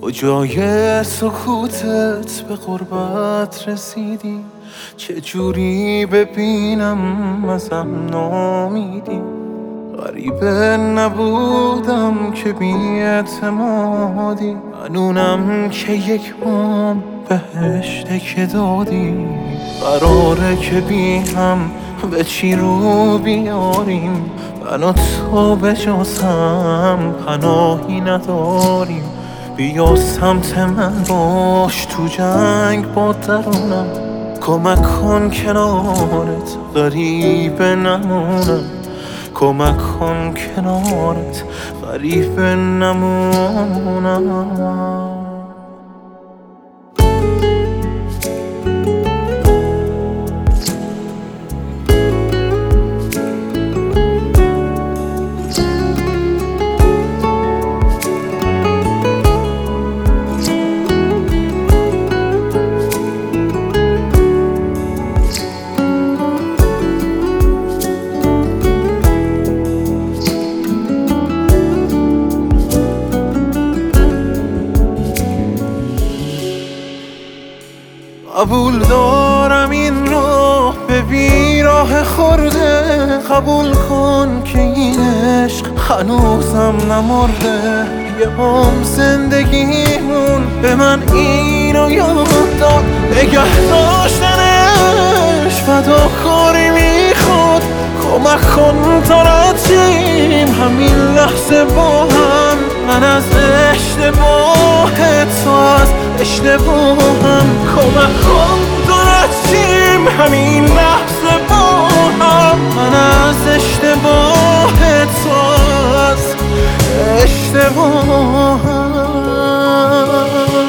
کجای سکوتت به قربت رسیدی؟ چجوری ببینم ازم نامیدی؟ غریبه نبودم که بی‌اعتمادی، منونم که یک مام بهشته که دادی. قراره که بی هم به چی رو بیاریم، من و تو به جز هم پناهی نداریم. بیا سمت من باش تو جنگ با درونم، کمک کن کنارت غریبه نمونم. کمک کن کنارت غریبه نمونم. قبول دارم این راه به بیراه خورده، قبول کن که این عشق هنوزم نمرده. یه هم زندگیمون به من اینو یاد داد، نگه داشتنش فداکاری میخواد. کمک کن تا رد همین لحظه با هم، من از اشتباهت تو از اشتباهم. کمک کن تا رد همین لحظه با هم، من از اشتباهت تو از اشتباهم.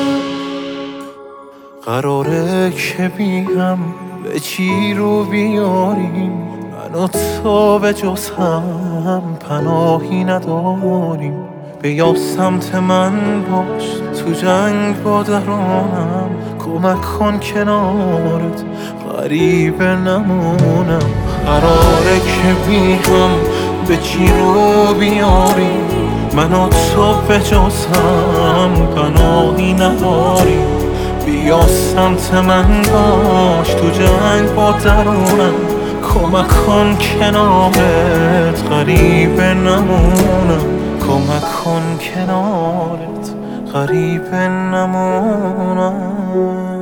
قراره که بیم به چی رو بیاریم، من و تو به جز هم پناهی نداریم. بیا سمت من باش تو جنگ با درونم، کمک کن کنارت غریبه نمونم. قراره که بی هم به چی رو بیاریم، من و تو به جز هم پناهی نداریم. بیا سمت من باش تو جنگ با درونم، کمک کن کنارت غریبه نمونم. کمک کن کنارت غریبه نمونم.